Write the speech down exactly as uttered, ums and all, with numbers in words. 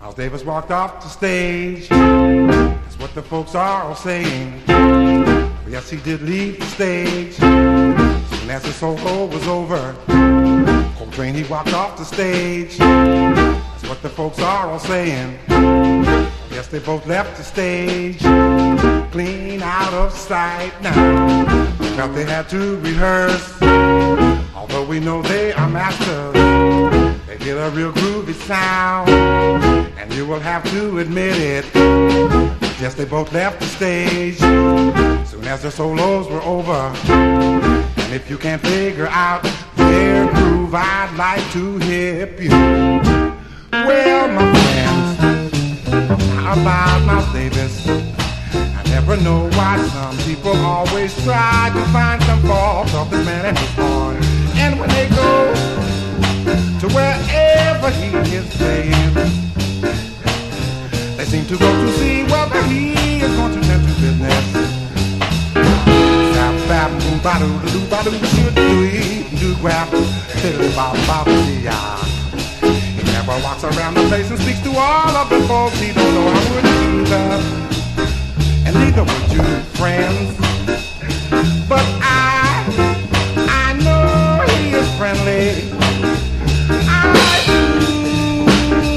Miles Davis walked off the stage. That's what the folks are all saying. Yes, he did leave the stage. Soon as the solo was over, Coltrane, he walked off the stage. That's what the folks are all saying. Yes, they both left the stage, clean out of sight now. Felt they had to rehearse, although we know they are masters. They get a real groovy sound, and you will have to admit it. Yes, they both left the stage soon as the solos were over. And if you can't figure out their groove, I'd like to hip you. Well, my friends, how about Miles Davis? I never know why some people always try to find some fault of this man and his horn. And when they go to wherever he is playing, they seem to go to see whether he is going to tend to business. Zap, bap, boom, ba doo, doo, ba doo, doo, doo, doo, grab, diddle, bop, bop, dee, ah. He never walks around the place and speaks to all of the folks he don't know. I wouldn't do that, and neither would you, friends.